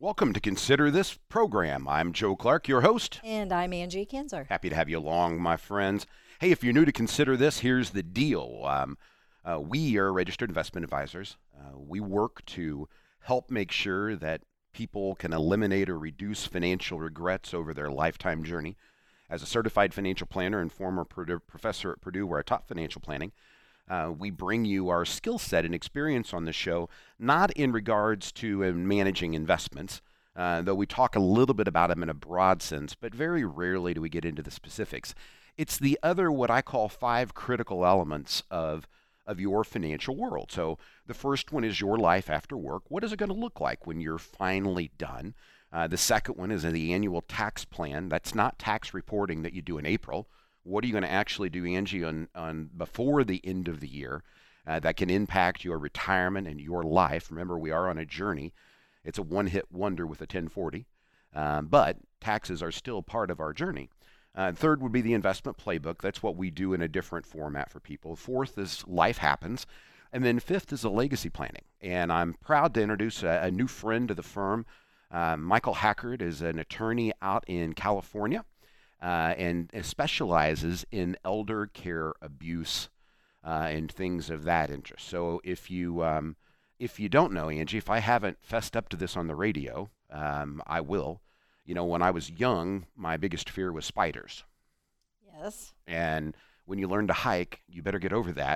Welcome to Consider This program. I'm Joe Clark, your host. And I'm Angie Kinzer. Happy to have you along, my friends. Hey, if you're new to Consider This, here's the deal. We are registered investment advisors. We work to help make sure that people can eliminate or reduce financial regrets over their lifetime journey. As a certified financial planner and former professor at Purdue, where I taught financial planning, we bring you our skill set and experience on the show, not in regards to managing investments, though we talk a little bit about them in a broad sense, but very rarely do we get into the specifics. It's the other, what I call 5 critical elements of your financial world. So the first one is your life after work. What is it going to look like when you're finally done? The second one is the annual tax plan. That's not tax reporting that you do in April. What are you going to actually do, Angie, on before the end of the year that can impact your retirement and your life? Remember, we are on a journey. It's a one-hit wonder with a 1040, but taxes are still part of our journey. Third would be the investment playbook. That's what we do in a different format for people. Fourth is life happens. And then fifth is the legacy planning. And I'm proud to introduce a new friend to the firm. Michael Hackard is an attorney out in California. And specializes in elder care abuse and things of that interest. So if you don't know, Angie, if I haven't fessed up to this on the radio, I will. You know, when I was young, my biggest fear was spiders. Yes. And when you learn to hike, you better get over that,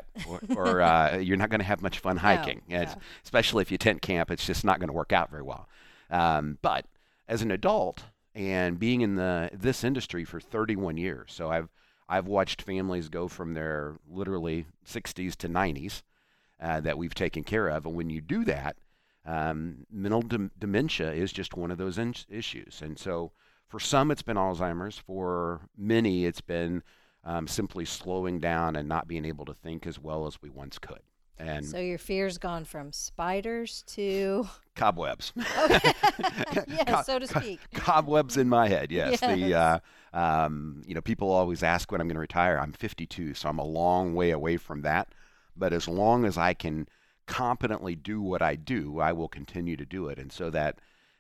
or you're not going to have much fun hiking. No. Especially if you tent camp, it's just not going to work out very well. But as an adult, and being in this industry for 31 years, so I've watched families go from their literally 60s to 90s that we've taken care of. And when you do that, mental dementia is just one of those issues. And so for some, it's been Alzheimer's. For many, it's been simply slowing down and not being able to think as well as we once could. And so your fear's gone from spiders to cobwebs. Okay. Yes, so to speak. Cobwebs in my head, yes. Yes. People always ask when I'm going to retire. I'm 52, so I'm a long way away from that. But as long as I can competently do what I do, I will continue to do it. And so that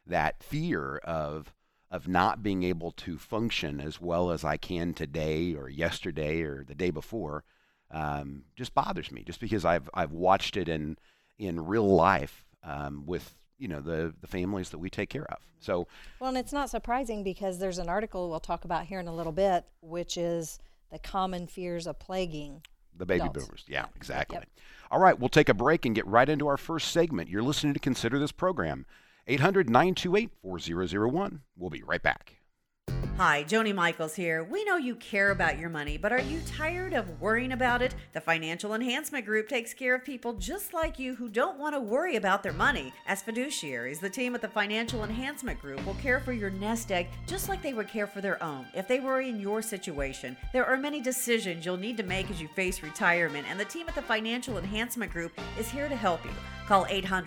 fear of not being able to function as well as I can today or yesterday or the day before just bothers me, just because I've watched it in real life with the families that we take care of. So well, and it's not surprising because there's an article we'll talk about here in a little bit, which is the common fears of plaguing the baby adults. boomers. Yeah, exactly. Yep. All right, we'll take a break and get right into our first segment. You're listening to Consider This program. 800-928-4001. We'll be right back. Hi, Joni Michaels here. We know you care about your money, but are you tired of worrying about it? The Financial Enhancement Group takes care of people just like you who don't want to worry about their money. As fiduciaries, the team at the Financial Enhancement Group will care for your nest egg just like they would care for their own. If they were in your situation, there are many decisions you'll need to make as you face retirement, and the team at the Financial Enhancement Group is here to help you. Call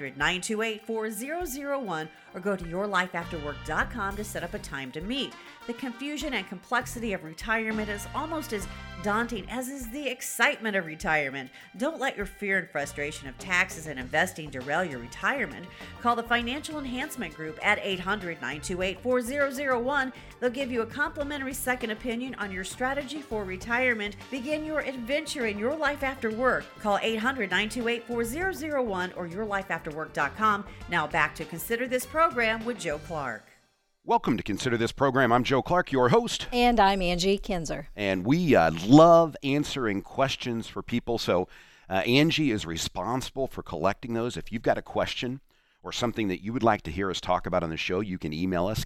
800-928-4001 or go to yourlifeafterwork.com to set up a time to meet. The confusion and complexity of retirement is almost as daunting as is the excitement of retirement. Don't let your fear and frustration of taxes and investing derail your retirement. Call the Financial Enhancement Group at 800-928-4001. They'll give you a complimentary second opinion on your strategy for retirement. Begin your adventure in your life after work. Call 800-928-4001 or yourlifeafterwork.com. Now back to Consider This program with Joe Clark. Welcome to Consider This program. I'm Joe Clark, your host. And I'm Angie Kinzer. And we love answering questions for people. So Angie is responsible for collecting those. If you've got a question or something that you would like to hear us talk about on the show, you can email us,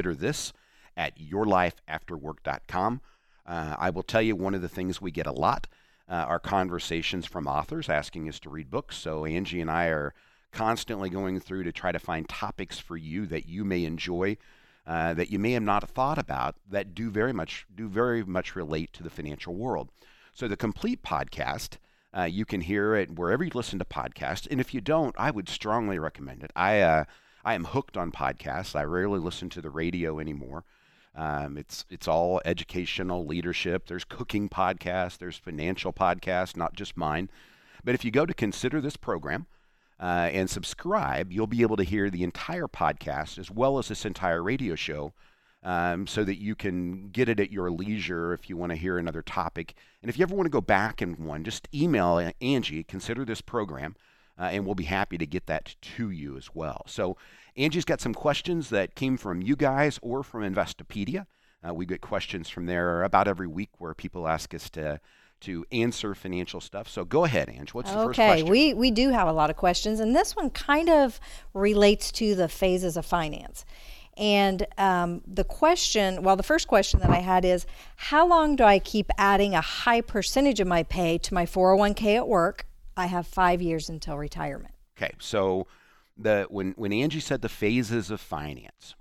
considerthis@yourlifeafterwork.com. I will tell you, one of the things we get a lot are conversations from authors asking us to read books. So Angie and I are constantly going through to try to find topics for you that you may enjoy, that you may have not thought about, that do very much relate to the financial world. So the complete podcast, you can hear it wherever you listen to podcasts. And if you don't, I would strongly recommend it. I am hooked on podcasts. I rarely listen to the radio anymore. It's all educational, leadership. There's cooking podcasts. There's financial podcasts, not just mine. But if you go to Consider This program, and subscribe, you'll be able to hear the entire podcast as well as this entire radio show, so that you can get it at your leisure if you want to hear another topic. And if you ever want to go back in one, just email Angie, consider this program, and we'll be happy to get that to you as well. So Angie's got some questions that came from you guys or from Investopedia. We get questions from there about every week where people ask us to answer financial stuff. So go ahead, Ange. What's the first question? Okay, we do have a lot of questions, and this one kind of relates to the phases of finance. And the first question that I had is, how long do I keep adding a high percentage of my pay to my 401k at work? I have 5 years until retirement. Okay, so when Angie said the phases of finance,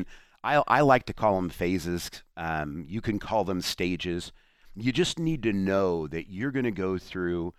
I like to call them phases. You can call them stages. You just need to know that you're going to go through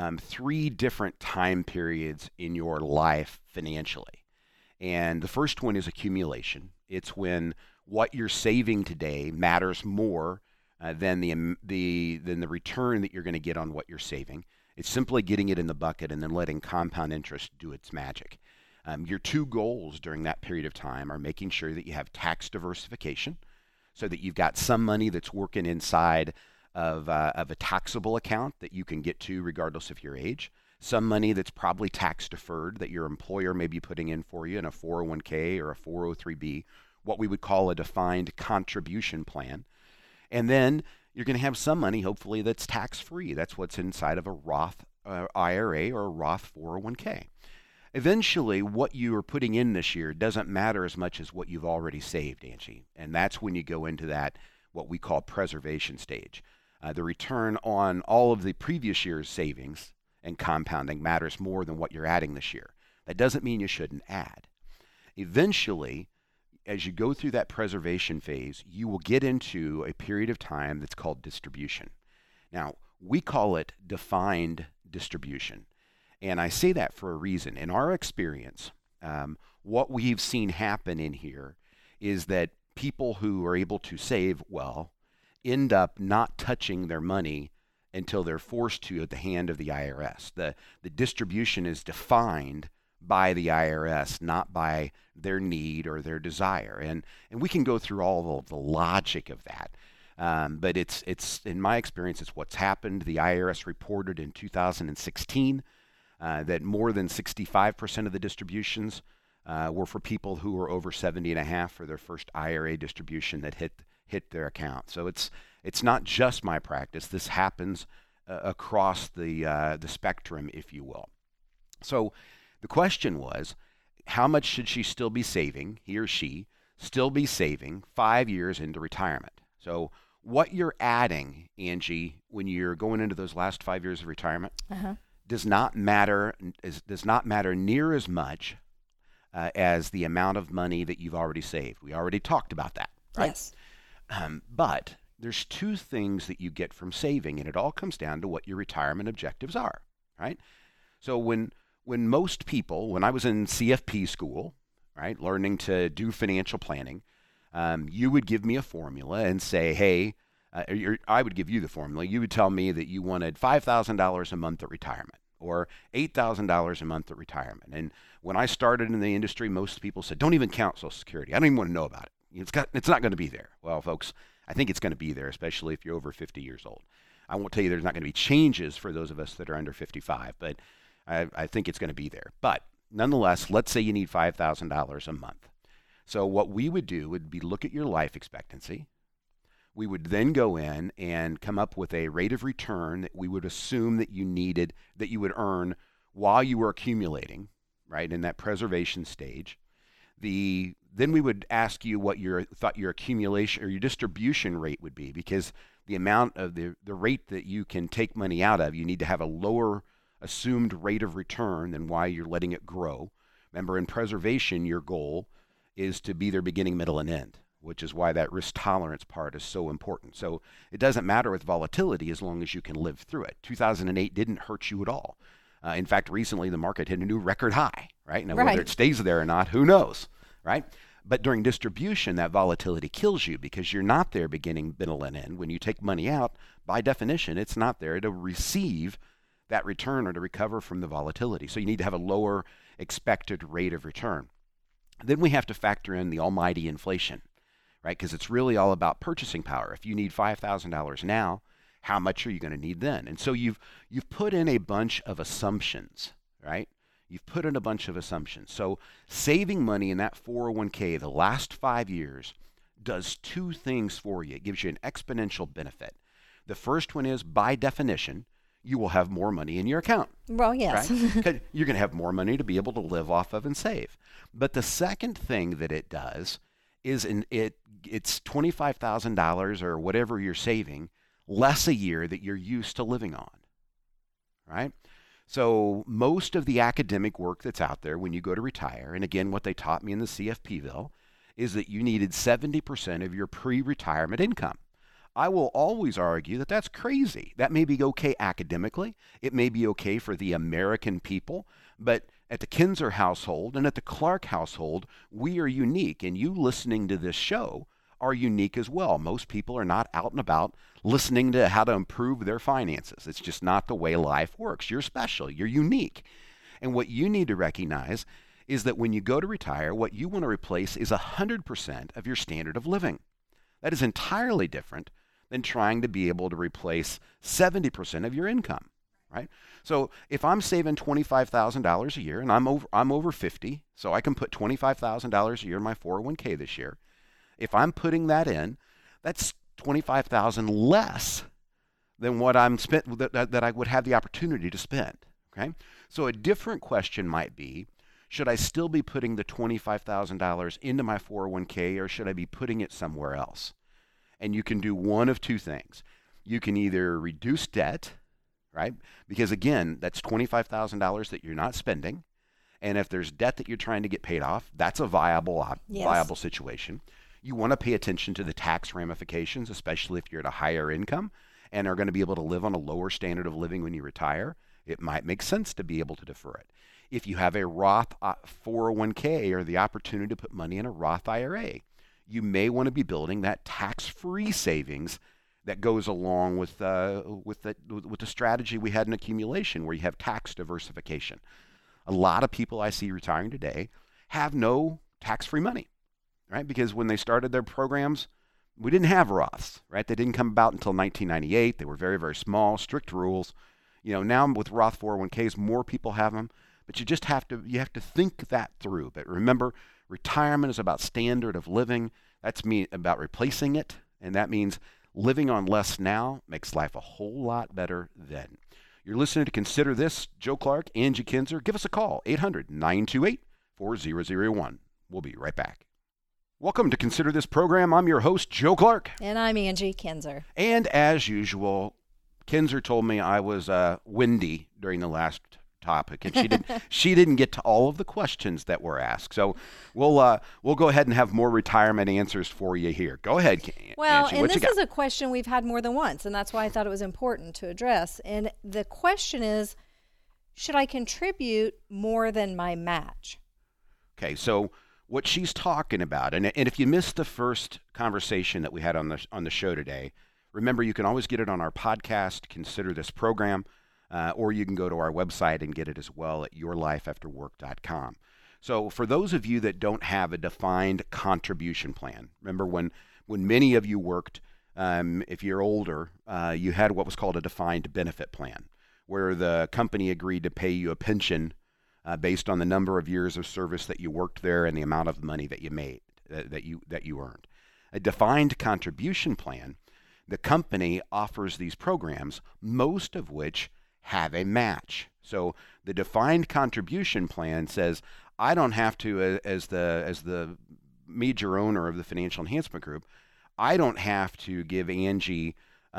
3 different time periods in your life financially. And the first one is accumulation. It's when what you're saving today matters more than the return that you're going to get on what you're saving. It's simply getting it in the bucket and then letting compound interest do its magic. Your 2 goals during that period of time are making sure that you have tax diversification, so that you've got some money that's working inside of a taxable account that you can get to regardless of your age. Some money that's probably tax deferred that your employer may be putting in for you in a 401k or a 403b, what we would call a defined contribution plan. And then you're going to have some money, hopefully, that's tax-free. That's what's inside of a Roth IRA or a Roth 401k. Eventually, what you are putting in this year doesn't matter as much as what you've already saved, Angie. And that's when you go into that, what we call preservation stage. The return on all of the previous year's savings and compounding matters more than what you're adding this year. That doesn't mean you shouldn't add. Eventually, as you go through that preservation phase, you will get into a period of time that's called distribution. Now, we call it defined distribution. And I say that for a reason. In our experience, what we've seen happen in here is that people who are able to save well end up not touching their money until they're forced to at the hand of the IRS. The distribution is defined by the IRS, not by their need or their desire. And we can go through all of the logic of that. But it's in my experience, it's what's happened. The IRS reported in 2016 that more than 65% of the distributions were for people who were over 70 and a half for their first IRA distribution that hit their account. So it's not just my practice. This happens across the spectrum, if you will. So the question was, how much should she still be saving, he or she, still be saving 5 years into retirement? So what you're adding, Angie, when you're going into those last 5 years of retirement does not matter near as much as the amount of money that you've already saved. We already talked about that, right? Yes. But there's 2 things that you get from saving, and it all comes down to what your retirement objectives are, right? So when most people, when I was in CFP school, right, learning to do financial planning, you would give me a formula and say, hey, I would give you the formula. You would tell me that you wanted $5,000 a month at retirement or $8,000 a month at retirement. And when I started in the industry, most people said, don't even count Social Security. I don't even want to know about it. It's not going to be there. Well, folks, I think it's going to be there, especially if you're over 50 years old. I won't tell you there's not going to be changes for those of us that are under 55, but I think it's going to be there. But nonetheless, let's say you need $5,000 a month. So what we would do would be look at your life expectancy. We would then go in and come up with a rate of return that we would assume that you would earn while you were accumulating, right, in that preservation stage. Then we would ask you what you thought your accumulation or your distribution rate would be, because the amount of the rate that you can take money out of, you need to have a lower assumed rate of return than why you're letting it grow. Remember, in preservation, your goal is to be their beginning, middle, and end, which is why that risk tolerance part is so important. So it doesn't matter with volatility as long as you can live through it. 2008 didn't hurt you at all. In fact, recently the market hit a new record high, right? Now, whether it stays there or not, who knows, right? But during distribution, that volatility kills you because you're not there beginning, middle, and end. When you take money out, by definition, it's not there to receive that return or to recover from the volatility. So you need to have a lower expected rate of return. Then we have to factor in the almighty inflation, right? Because it's really all about purchasing power. If you need $5,000 now, how much are you going to need then? And so you've put in a bunch of assumptions, right? You've put in a bunch of assumptions. So saving money in that 401k the last 5 years does two things for you. It gives you an exponential benefit. The first one is, by definition, you will have more money in your account. Well, yes. Right? 'Cause you're going to have more money to be able to live off of and save. But the second thing that it does is it's $25,000 or whatever you're saving less a year that you're used to living on, right? So most of the academic work that's out there when you go to retire, and again, what they taught me in the CFPville, is that you needed 70% of your pre-retirement income. I will always argue that that's crazy. That may be okay academically. It may be okay for the American people, but at the Kinzer household and at the Clark household, we are unique, and you listening to this show are unique as well. Most people are not out and about listening to how to improve their finances. It's just not the way life works. You're special. You're unique. And what you need to recognize is that when you go to retire, what you want to replace is 100% of your standard of living. That is entirely different than trying to be able to replace 70% of your income, right? So if I'm saving $25,000 a year, and I'm over 50, so I can put $25,000 a year in my 401k this year. If I'm putting that in, that's $25,000 less than what I'm spent that I would have the opportunity to spend. Okay, so a different question might be, should I still be putting the $25,000 into my 401k, or should I be putting it somewhere else? And you can do one of two things. You can either reduce debt, right? Because again, that's $25,000 that you're not spending. And if there's debt that you're trying to get paid off, that's a viable situation. You want to pay attention to the tax ramifications, especially if you're at a higher income and are going to be able to live on a lower standard of living when you retire. It might make sense to be able to defer it. If you have a Roth 401k or the opportunity to put money in a Roth IRA, you may want to be building that tax-free savings that goes along with the strategy we had in accumulation, where you have tax diversification. A lot of people I see retiring today have no tax-free money, right? Because when they started their programs, we didn't have Roths, right? They didn't come about until 1998. They were very, very small, strict rules. Now with Roth 401ks, more people have them, but you have to think that through. But remember, retirement is about standard of living. That's about replacing it, and that means living on less now makes life a whole lot better then. You're listening to Consider This. Joe Clark, Angie Kinzer. Give us a call, 800-928-4001. We'll be right back. Welcome to Consider This program. I'm your host, Joe Clark. And I'm Angie Kinzer. And as usual, Kinzer told me I was windy during the last topic, and she didn't get to all of the questions that were asked. So we'll go ahead and have more retirement answers for you here. Go ahead, well, Angie, and this is a question we've had more than once, and that's why I thought it was important to address. And the question is, should I contribute more than my match? Okay, so what she's talking about, and if you missed the first conversation that we had on the show today, remember you can always get it on our podcast, Consider This program. Or you can go to our website and get it as well at yourlifeafterwork.com. So for those of you that don't have a defined contribution plan, remember when many of you worked, if you're older, you had what was called a defined benefit plan, where the company agreed to pay you a pension based on the number of years of service that you worked there and the amount of money that you made, that you earned. A defined contribution plan, the company offers these programs, most of which have a match. So the defined contribution plan says, I don't have to, as the major owner of the Financial Enhancement Group, I don't have to give Angie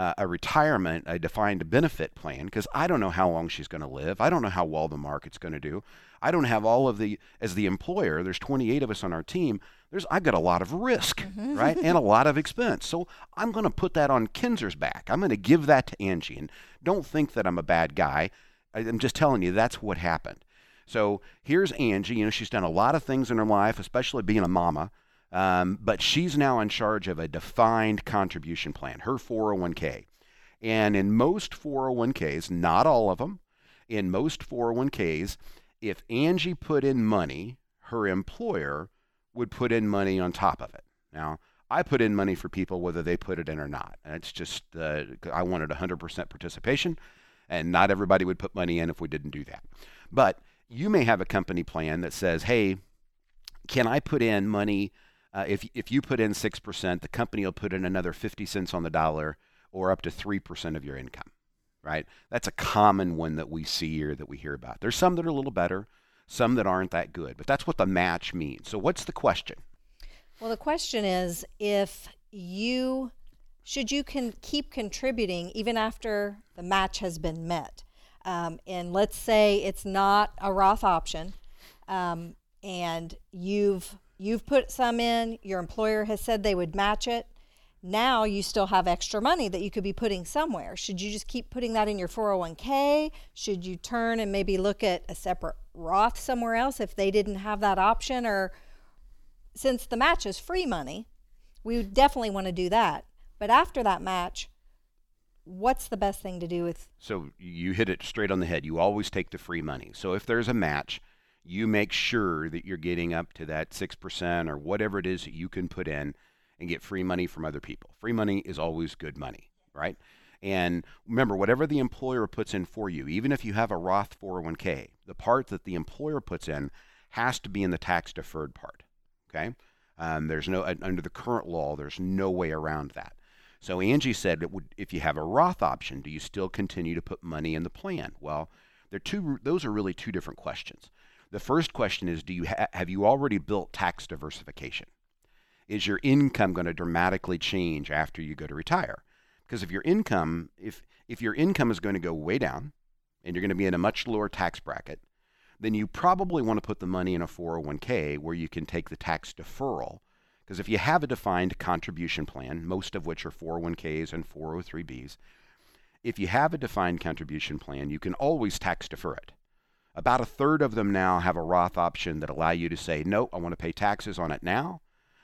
a defined benefit plan, because I don't know how long she's going to live. I don't know how well the market's going to do. I don't have as the employer, there's 28 of us on our team, I've got a lot of risk, right? And a lot of expense. So I'm going to put that on Kinzer's back. I'm going to give that to Angie. And don't think that I'm a bad guy. I'm just telling you that's what happened. So here's Angie. She's done a lot of things in her life, especially being a mama. But she's now in charge of a defined contribution plan, her 401k. And in most 401ks, not all of them, In most 401ks, if Angie put in money, her employer would put in money on top of it. Now, I put in money for people whether they put it in or not. And it's just, I wanted 100% participation, and not everybody would put money in if we didn't do that. But you may have a company plan that says, hey, can I put in money? If you put in 6%, the company will put in another 50 cents on the dollar or up to 3% of your income, right? That's a common one that we see or that we hear about. There's some that are a little better, some that aren't that good, but that's what the match means. So what's the question? Well, the question is should you keep contributing even after the match has been met? And let's say it's not a Roth option, and you've put some in, your employer has said they would match it. Now you still have extra money that you could be putting somewhere. Should you just keep putting that in your 401k? Should you turn and maybe look at a separate Roth somewhere else if they didn't have that option? Or since the match is free money, we definitely want to do that. But after that match, what's the best thing to do with? So you hit it straight on the head. You always take the free money. So if there's a match, you make sure that you're getting up to that 6% or whatever it is that you can put in and get free money from other people. Free money is always good money, right? And remember, whatever the employer puts in for you, even if you have a Roth 401k, the part that the employer puts in has to be in the tax deferred part, okay? There's no, under the current law, there's no way around that. So Angie said, if you have a Roth option, do you still continue to put money in the plan? Well, those are really two different questions. The first question is, have you already built tax diversification? Is your income going to dramatically change after you go to retire? Because if your income is going to go way down and you're going to be in a much lower tax bracket, then you probably want to put the money in a 401k where you can take the tax deferral. Because if you have a defined contribution plan, most of which are 401ks and 403bs, if you have a defined contribution plan, you can always tax defer it. About a third of them now have a Roth option that allow you to say, no, I want to pay taxes on it now.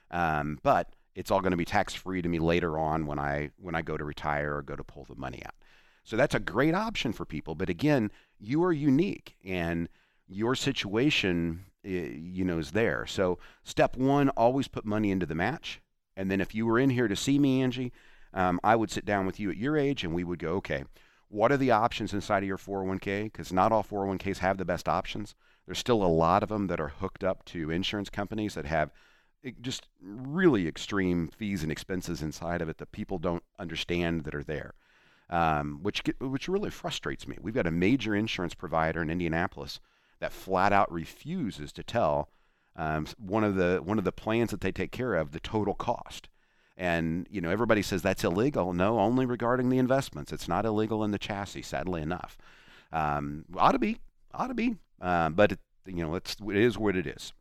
But it's all going to be tax-free to me later on when I go to retire or go to pull the money out. So that's a great option for people. But again, you are unique and your situation, is there. So step one, always put money into the match. And then if you were in here to see me, Angie, I would sit down with you at your age and we would go, okay, what are the options inside of your 401k? Because not all 401ks have the best options. There's still a lot of them that are hooked up to insurance companies that have just really extreme fees and expenses inside of it that people don't understand that are there, which really frustrates me. We've got a major insurance provider in Indianapolis that flat out refuses to tell one of the plans that they take care of the total cost. And everybody says that's illegal. No, only regarding the investments. It's not illegal in the chassis, sadly enough. Ought to be, but it is what it is.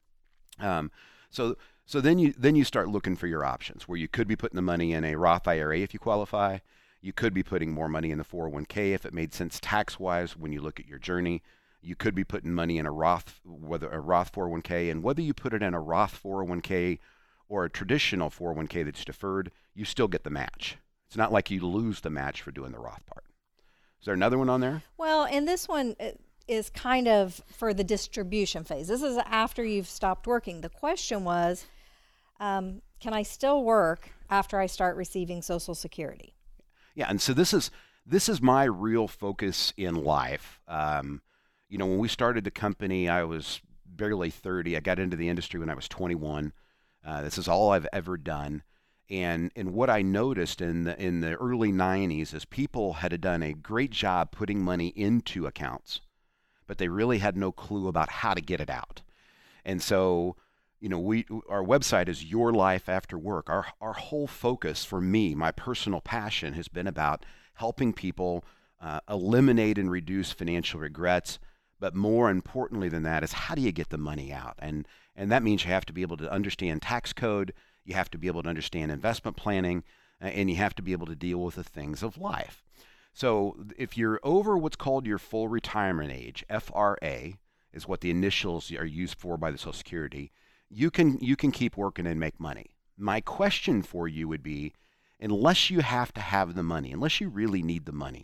So then you start looking for your options where you could be putting the money in a Roth IRA if you qualify. You could be putting more money in the 401k if it made sense tax-wise when you look at your journey. You could be putting money in a Roth 401k, and whether you put it in a Roth 401k or a traditional 401k that's deferred, you still get the match. It's not like you lose the match for doing the Roth part. Is there another one on there? Well, and this one is kind of for the distribution phase. This is after you've stopped working. The question was, can I still work after I start receiving Social Security? Yeah, and so this is my real focus in life. When we started the company, I was barely 30. I got into the industry when I was 21. This is all I've ever done. And what I noticed in the early 90s is people had done a great job putting money into accounts, but they really had no clue about how to get it out. And so, our website is Your Life After Work. Our whole focus for me, my personal passion, has been about helping people eliminate and reduce financial regrets. But more importantly than that is how do you get the money out? And that means you have to be able to understand tax code, you have to be able to understand investment planning, and you have to be able to deal with the things of life. So if you're over what's called your full retirement age, FRA is what the initials are used for by the Social Security, you can keep working and make money. My question for you would be, unless you have to have the money, unless you really need the money,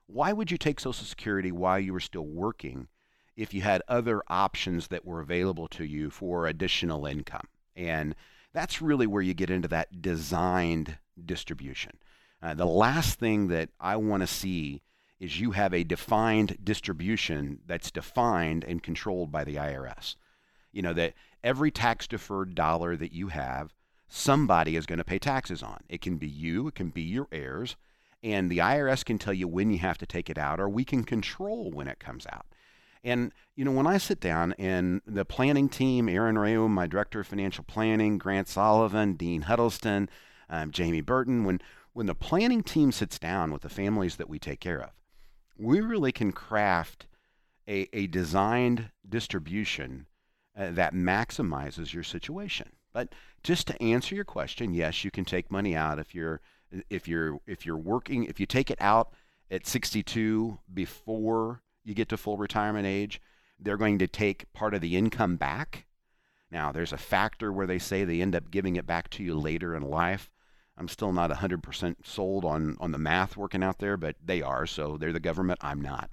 why would you take Social Security while you were still working if you had other options that were available to you for additional income? And that's really where you get into that designed distribution. The last thing that I want to see is you have a defined distribution that's defined and controlled by the IRS. You know, that every tax-deferred dollar that you have, somebody is going to pay taxes on. It can be you, it can be your heirs, and the IRS can tell you when you have to take it out, or we can control when it comes out. And, you know, when I sit down and the planning team, Aaron Rayo, my director of financial planning, Grant Sullivan, Dean Huddleston, Jamie Burton, when the planning team sits down with the families that we take care of, we really can craft a designed distribution that maximizes your situation. But just to answer your question, yes, you can take money out if you're working. If you take it out at 62 before you get to full retirement age, they're going to take part of the income back. Now, there's a factor where they say they end up giving it back to you later in life. I'm still not 100% sold on the math working out there, but they are, so they're the government. I'm not.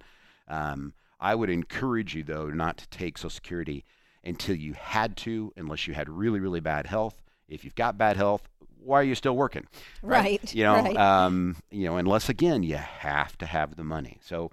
I would encourage you, though, not to take Social Security until you had to, unless you had really, really bad health. If you've got bad health, why are you still working? Right. You know, right. Unless, again, you have to have the money. So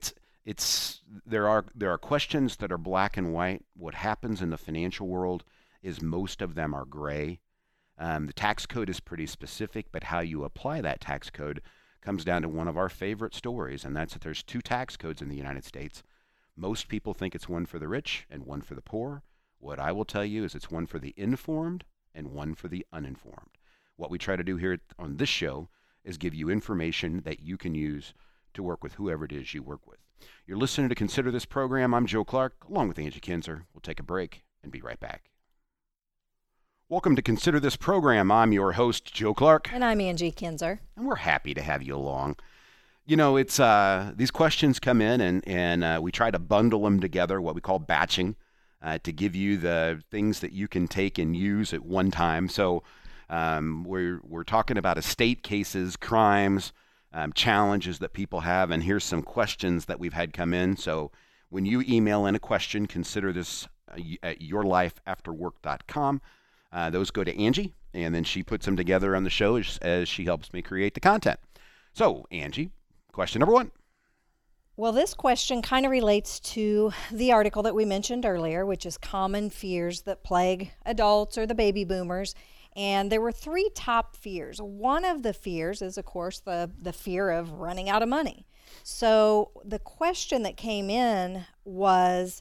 there are questions that are black and white. What happens in the financial world is most of them are gray. The tax code is pretty specific, but how you apply that tax code comes down to one of our favorite stories, and that's that there's two tax codes in the United States. Most people think it's one for the rich and one for the poor. What I will tell you is it's one for the informed and one for the uninformed. What we try to do here on this show is give you information that you can use to work with whoever it is you work with. You're listening to Consider This Program. I'm Joe Clark, along with Angie Kinzer. We'll take a break and be right back. Welcome to Consider This Program. I'm your host, Joe Clark. And I'm Angie Kinzer. And we're happy to have you along. You know, it's these questions come in and we try to bundle them together, what we call batching, to give you the things that you can take and use at one time. So we're talking about estate cases, crimes, challenges that people have, and here's some questions that we've had come in. So when you email in a question, consider this at yourlifeafterwork.com. Those go to Angie, and then she puts them together on the show as she helps me create the content. So, Angie, question number one. Well, this question kind of relates to the article that we mentioned earlier, which is common fears that plague adults or the baby boomers. And there were three top fears. One of the fears is, of course, the fear of running out of money. So the question that came in was,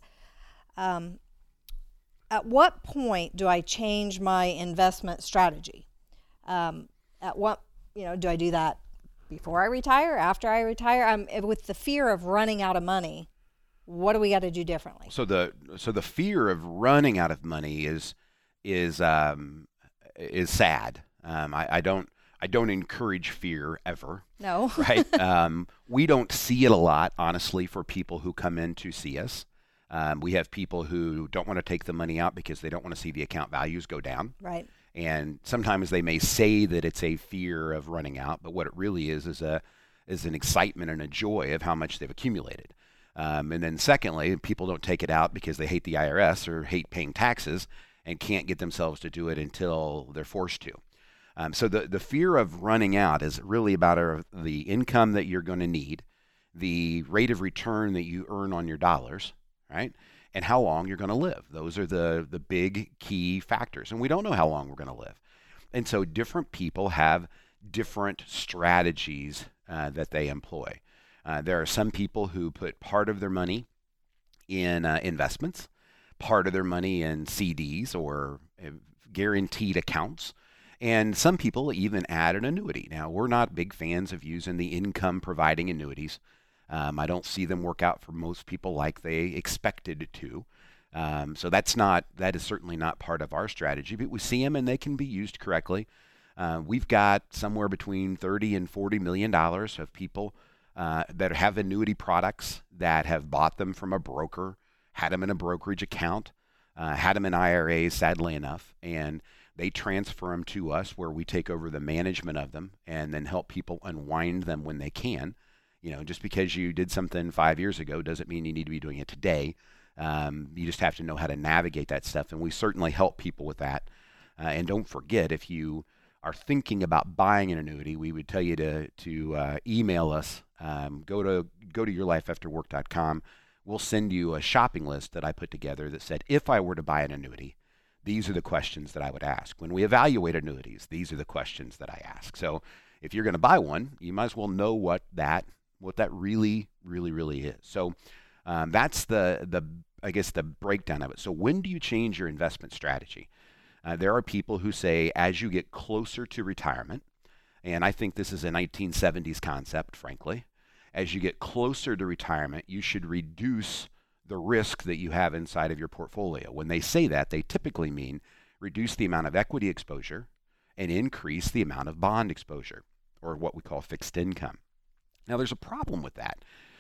at what point do I change my investment strategy? At what, do I do that before I retire, after I retire? With the fear of running out of money, what do we got to do differently? So the fear of running out of money is sad. I don't encourage fear ever. No. Right? We don't see it a lot, honestly, for people who come in to see us. We have people who don't want to take the money out because they don't want to see the account values go down. Right. And sometimes they may say that it's a fear of running out, but what it really is an excitement and a joy of how much they've accumulated. And then secondly, people don't take it out because they hate the IRS or hate paying taxes and can't get themselves to do it until they're forced to. So the fear of running out is really about the income that you're going to need, the rate of return that you earn on your dollars, right? And how long you're going to live. Those are the big key factors. And we don't know how long we're going to live. And so different people have different strategies that they employ. There are some people who put part of their money in investments, part of their money in CDs or guaranteed accounts, and some people even add an annuity. Now, we're not big fans of using the income-providing annuities. I don't see them work out for most people like they expected to. So that is certainly not part of our strategy, but we see them and they can be used correctly. We've got somewhere between $30 and $40 million of people that have annuity products that have bought them from a broker, had them in a brokerage account, had them in IRAs, sadly enough, and they transfer them to us where we take over the management of them and then help people unwind them when they can. Just because you did something 5 years ago doesn't mean you need to be doing it today. You just have to know how to navigate that stuff, and we certainly help people with that. And don't forget, if you are thinking about buying an annuity, we would tell you to email us. Go to yourlifeafterwork.com. We'll send you a shopping list that I put together that said, if I were to buy an annuity, these are the questions that I would ask. When we evaluate annuities, these are the questions that I ask. So if you're going to buy one, you might as well know what that really, really, really is. So that's the I guess the breakdown of it. So when do you change your investment strategy? There are people who say as you get closer to retirement, and I think this is a 1970s concept, frankly. As you get closer to retirement, you should reduce the risk that you have inside of your portfolio. When they say that, they typically mean reduce the amount of equity exposure and increase the amount of bond exposure, or what we call fixed income. Now, there's a problem with that.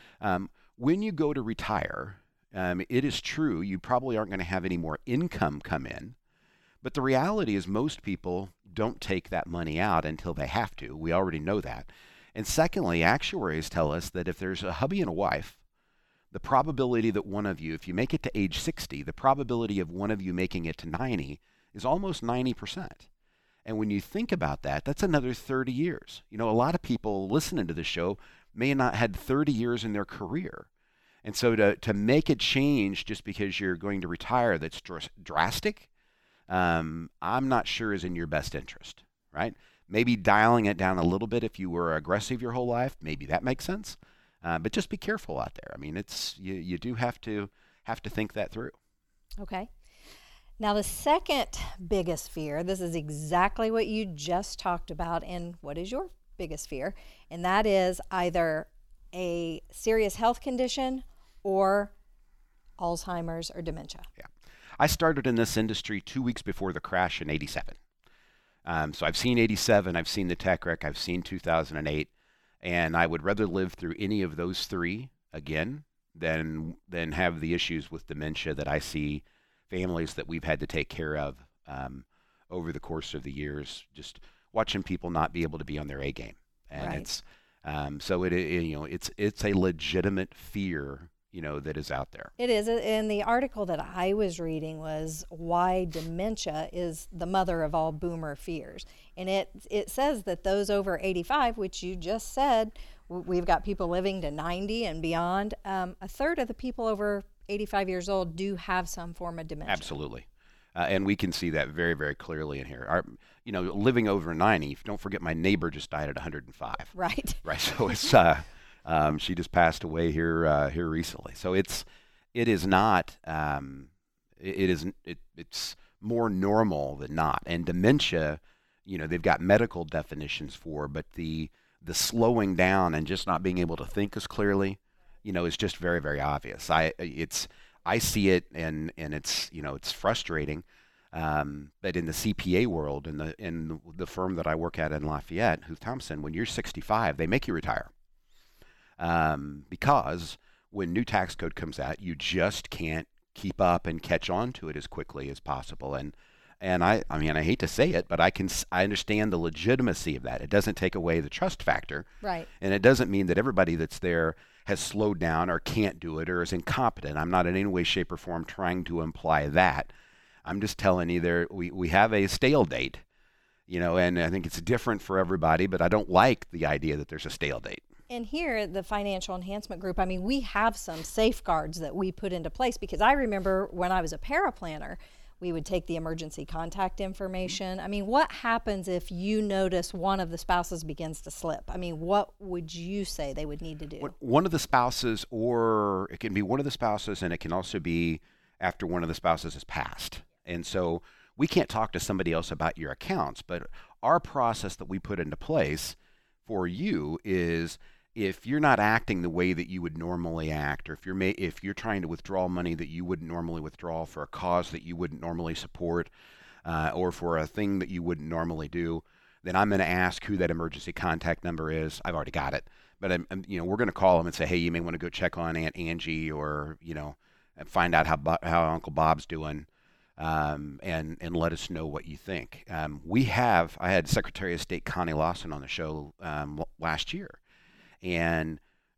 When you go to retire, it is true you probably aren't going to have any more income come in, but the reality is most people don't take that money out until they have to. We already know that. And secondly, actuaries tell us that if there's a hubby and a wife, the probability that one of you, if you make it to age 60, the probability of one of you making it to 90 is almost 90%. And when you think about that, that's another 30 years. A lot of people listening to this show may not had 30 years in their career. And so to make a change just because you're going to retire that's drastic, I'm not sure is in your best interest, right? Maybe dialing it down a little bit if you were aggressive your whole life, maybe that makes sense. But just be careful out there. I mean, you do have to think that through. Okay. Now, the second biggest fear, this is exactly what you just talked about, and what is your biggest fear? And that is either a serious health condition or Alzheimer's or dementia. Yeah. I started in this industry 2 weeks before the crash in 87. So I've seen 87, I've seen the tech wreck, I've seen 2008, and I would rather live through any of those three again than have the issues with dementia that I see families that we've had to take care of over the course of the years, just watching people not be able to be on their A game. And Right. it's it's a legitimate fear that is out there. It is, and the article that I was reading was why dementia is the mother of all boomer fears. And it says that those over 85, which you just said, we've got people living to 90 and beyond, a third of the people over 85 years old do have some form of dementia. Absolutely. And we can see that very, very clearly in here. Living over 90, don't forget my neighbor just died at 105. Right. Right. So it's she just passed away here recently. So it is not it's more normal than not. And dementia, they've got medical definitions for, but the slowing down and just not being able to think as clearly, is just very, very obvious. I see it and it's it's frustrating. But in the CPA world, in the firm that I work at in Lafayette, Huth Thompson, when you're 65, they make you retire. Because when new tax code comes out, you just can't keep up and catch on to it as quickly as possible. And I hate to say it, but I understand the legitimacy of that. It doesn't take away the trust factor. Right. And it doesn't mean that everybody that's there has slowed down or can't do it or is incompetent. I'm not in any way, shape, or form trying to imply that. I'm just telling you we have a stale date, and I think it's different for everybody, but I don't like the idea that there's a stale date. And here at the Financial Enhancement Group, we have some safeguards that we put into place, because I remember when I was a paraplanner, we would take the emergency contact information. What happens if you notice one of the spouses begins to slip? What would you say they would need to do? One of the spouses, or it can be one of the spouses, and it can also be after one of the spouses has passed. And so we can't talk to somebody else about your accounts, but our process that we put into place for you is, if you're not acting the way that you would normally act, or if you're trying to withdraw money that you wouldn't normally withdraw for a cause that you wouldn't normally support, or for a thing that you wouldn't normally do, then I'm going to ask who that emergency contact number is. I've already got it, but we're going to call them and say, hey, you may want to go check on Aunt Angie, or and find out how Uncle Bob's doing, and let us know what you think. I had Secretary of State Connie Lawson on the show last year. And,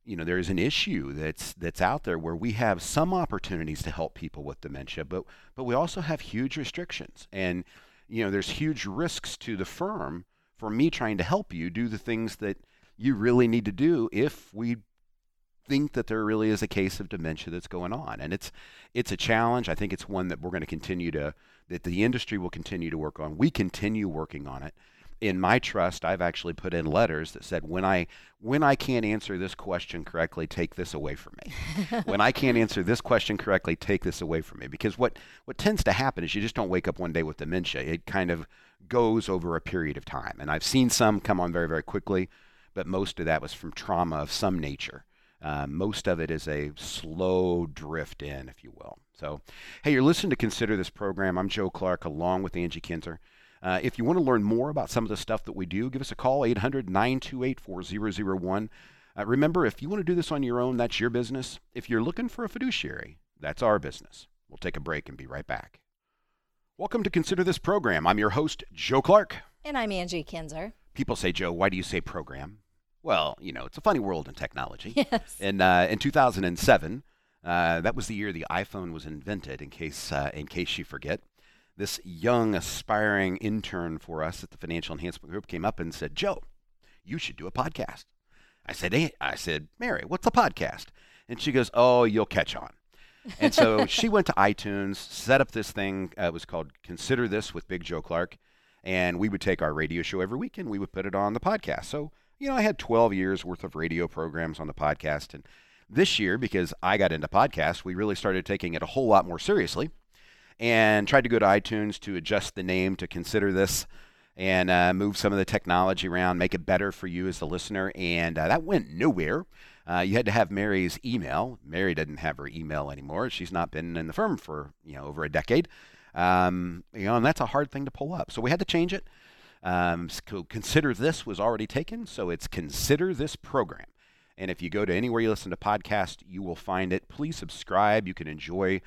there's an issue that's out there where we have some opportunities to help people with dementia, but we also have huge restrictions, and there's huge risks to the firm for me trying to help you do the things that you really need to do if we think that there really is a case of dementia that's going on. And it's a challenge. I think it's one that we're going to that the industry will continue to work on. We continue working on it. In my trust, I've actually put in letters that said, when I can't answer this question correctly, take this away from me. When I can't answer this question correctly, take this away from me. Because what tends to happen is you just don't wake up one day with dementia. It kind of goes over a period of time. And I've seen some come on very, very quickly, but most of that was from trauma of some nature. Most of it is a slow drift in, if you will. So, hey, you're listening to Consider This program. I'm Joe Clark, along with Angie Kinzer. If you want to learn more about some of the stuff that we do, give us a call, 800-928-4001. Remember, if you want to do this on your own, that's your business. If you're looking for a fiduciary, that's our business. We'll take a break and be right back. Welcome to Consider This program. I'm your host, Joe Clark. And I'm Angie Kinzer. People say, Joe, why do you say program? Well, it's a funny world in technology. Yes. And in 2007, that was the year the iPhone was invented, in case you forget. This young, aspiring intern for us at the Financial Enhancement Group came up and said, Joe, you should do a podcast. I said, Mary, what's a podcast? And she goes, oh, you'll catch on. And so she went to iTunes, set up this thing. It was called Consider This with Big Joe Clark. And we would take our radio show every week and we would put it on the podcast. So, I had 12 years worth of radio programs on the podcast. And this year, because I got into podcasts, we really started taking it a whole lot more seriously and tried to go to iTunes to adjust the name to Consider This and move some of the technology around, make it better for you as the listener. And that went nowhere. You had to have Mary's email. Mary doesn't have her email anymore. She's not been in the firm for over a decade. And that's a hard thing to pull up. So we had to change it. Consider This was already taken, so it's Consider This program. And if you go to anywhere you listen to podcasts, you will find it. Please subscribe. You can enjoy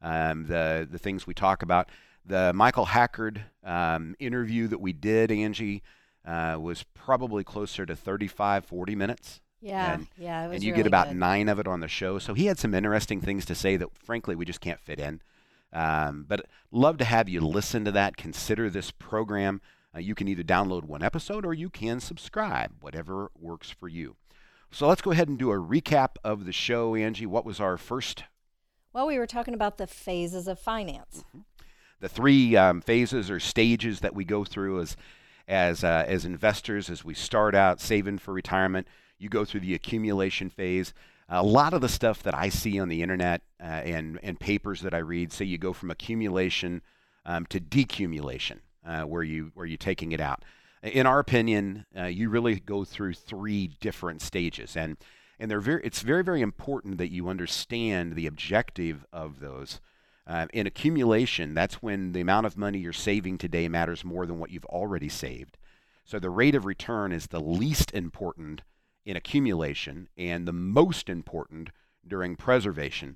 the things we talk about. The Michael Hackard interview that we did, Angie, was probably closer to 35, 40 minutes. Yeah, it was and you really get about good. 9 of it on the show. So he had some interesting things to say that, frankly, we just can't fit in. But love to have you listen to that. Consider This program. You can either download one episode or you can subscribe, whatever works for you. So let's go ahead and do a recap of the show, Angie. What was our first? Well, we were talking about the phases of finance. Mm-hmm. The 3 phases or stages that we go through as investors as we start out saving for retirement. You go through the accumulation phase. A lot of the stuff that I see on the internet and papers that I read say you go from accumulation to decumulation, where you're taking it out. In our opinion, you really go through 3 different stages, and it's very, very important that you understand the objective of those. In accumulation, that's when the amount of money you're saving today matters more than what you've already saved. So the rate of return is the least important in accumulation and the most important during preservation.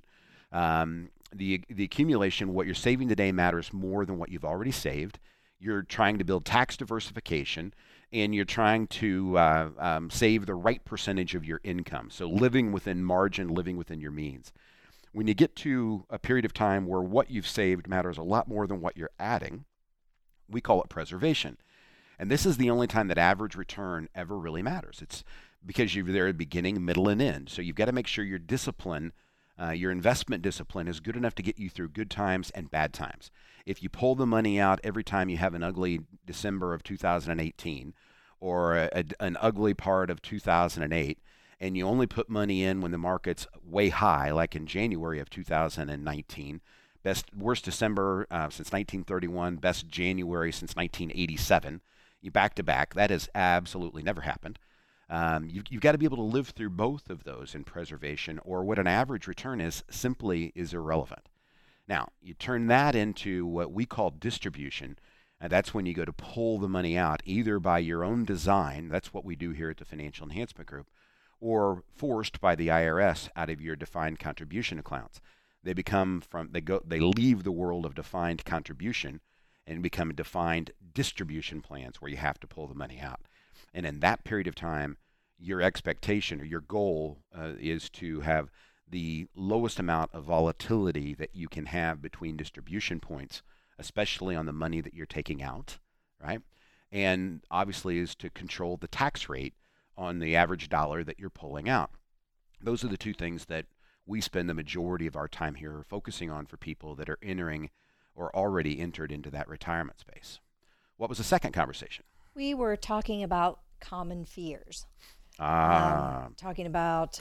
The accumulation, what you're saving today matters more than what you've already saved. You're trying to build tax diversification, and you're trying to save the right percentage of your income. So living within margin, living within your means. When you get to a period of time where what you've saved matters a lot more than what you're adding, we call it preservation. And this is the only time that average return ever really matters. It's because you're there at beginning, middle, and end. So you've got to make sure your discipline, your investment discipline is good enough to get you through good times and bad times. If you pull the money out every time you have an ugly December of 2018 or an ugly part of 2008, and you only put money in when the market's way high, like in January of 2019, worst December since 1931, best January since 1987, you back to back, that has absolutely never happened. You've got to be able to live through both of those in preservation, or what an average return is simply is irrelevant. Now, you turn that into what we call distribution, and that's when you go to pull the money out, either by your own design, that's what we do here at the Financial Enhancement Group, or forced by the IRS out of your defined contribution accounts. They leave the world of defined contribution and become defined distribution plans where you have to pull the money out. And in that period of time, your expectation or your goal is to have the lowest amount of volatility that you can have between distribution points, especially on the money that you're taking out, right? And obviously is to control the tax rate on the average dollar that you're pulling out. Those are the two things that we spend the majority of our time here focusing on for people that are entering or already entered into that retirement space. What was the second conversation? We were talking about common fears. Talking about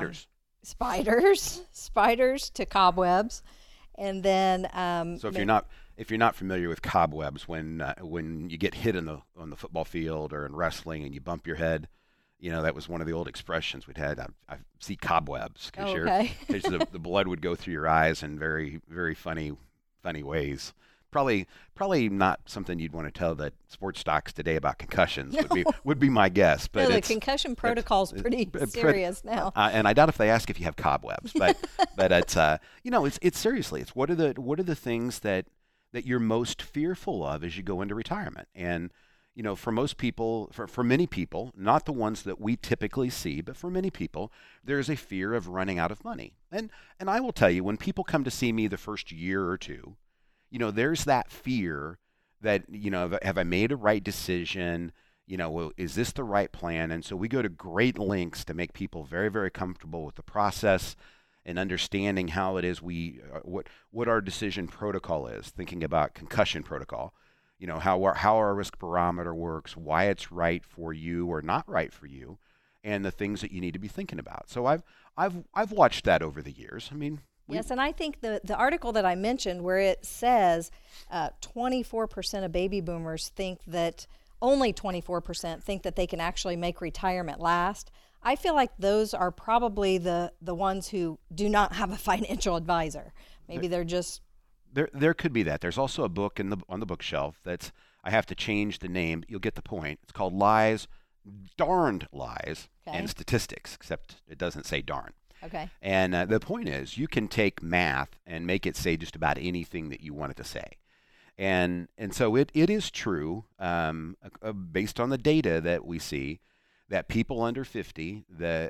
spiders to cobwebs, and then so if you're not familiar with cobwebs, when you get hit on the football field or in wrestling and you bump your head, that was one of the old expressions we'd had. I see cobwebs because the blood would go through your eyes in very, very funny ways. Probably not something you'd want to tell the sports stocks today about concussions. Would be my guess. But the concussion protocol is pretty serious now. And I doubt if they ask if you have cobwebs. But it's seriously, it's what are the things that you're most fearful of as you go into retirement? And for most people, for many people, not the ones that we typically see, but for many people, there is a fear of running out of money. And I will tell you, when people come to see me the first year or two, there's that fear that, have I made a right decision? Is this the right plan? And so we go to great lengths to make people very, very comfortable with the process and understanding how it is what our decision protocol is, thinking about concussion protocol, how our risk barometer works, why it's right for you or not right for you, and the things that you need to be thinking about. So I've watched that over the years. I mean, yes, and I think the article that I mentioned where it says 24% of baby boomers think that only 24% think that they can actually make retirement last. I feel like those are probably the ones who do not have a financial advisor. Maybe they're just... There could be that. There's also a book on the bookshelf that's, I have to change the name. You'll get the point. It's called Lies, Darned Lies, and Statistics, except it doesn't say darn. Okay. And the point is, you can take math and make it say just about anything that you want it to say. And so it is true, based on the data that we see, that people under 50,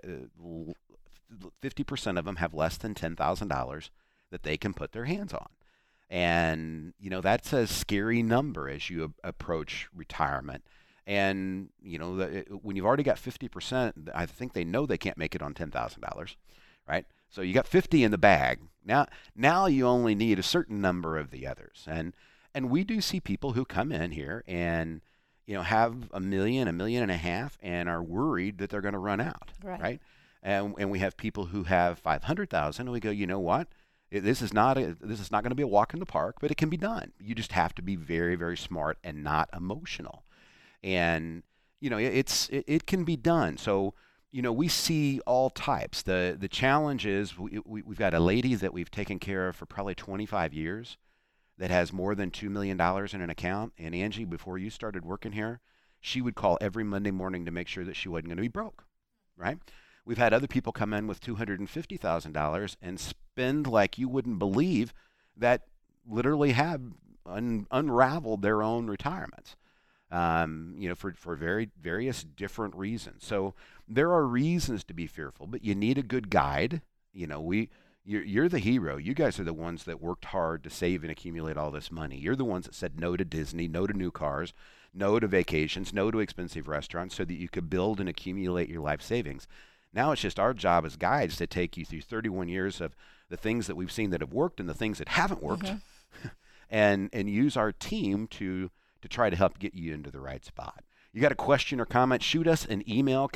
50% of them have less than $10,000 that they can put their hands on. And, that's a scary number as you approach retirement. And, when you've already got 50%, I think they know they can't make it on $10,000, right? So you got 50 in the bag. Now you only need a certain number of the others. And we do see people who come in here and, have $1 million, $1.5 million, and are worried that they're going to run out, right? And we have people who have 500,000, and we go, you know what? This is not going to be a walk in the park, but it can be done. You just have to be very, very smart and not emotional. And it can be done. So we see all types. The challenge is we've got a lady that we've taken care of for probably 25 years that has more than $2 million in an account. And Angie, before you started working here, she would call every Monday morning to make sure that she wasn't going to be broke, right? We've had other people come in with $250,000 and spend like you wouldn't believe, that literally have unraveled their own retirements, for very various different reasons. So there are reasons to be fearful, but you need a good guide. You're the hero. You guys are the ones that worked hard to save and accumulate all this money. You're the ones that said no to Disney, no to new cars, no to vacations, no to expensive restaurants, so that you could build and accumulate your life savings. Now it's just our job as guides to take you through 31 years of the things that we've seen that have worked and the things that haven't worked, and use our team to try to help get you into the right spot. You got a question or comment, shoot us an email,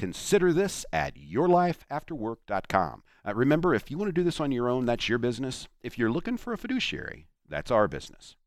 considerthis@yourlifeafterwork.com. Remember, if you want to do this on your own, that's your business. If you're looking for a fiduciary, that's our business.